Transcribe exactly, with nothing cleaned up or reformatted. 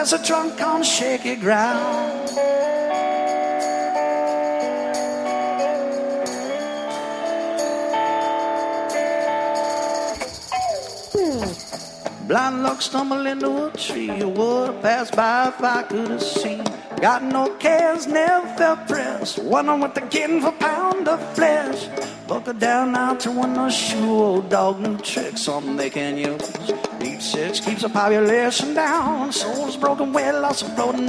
as a drunk on shaky ground. Blind luck stumble into a tree. You would have passed by if I could have seen. Got no cares, never felt pressed. Wondering what they're getting for a pound of flesh. Buckle down now to one of shoe. Old dog, new tricks, something they can use. Deep six keeps the population down. Souls broken, well lost, floating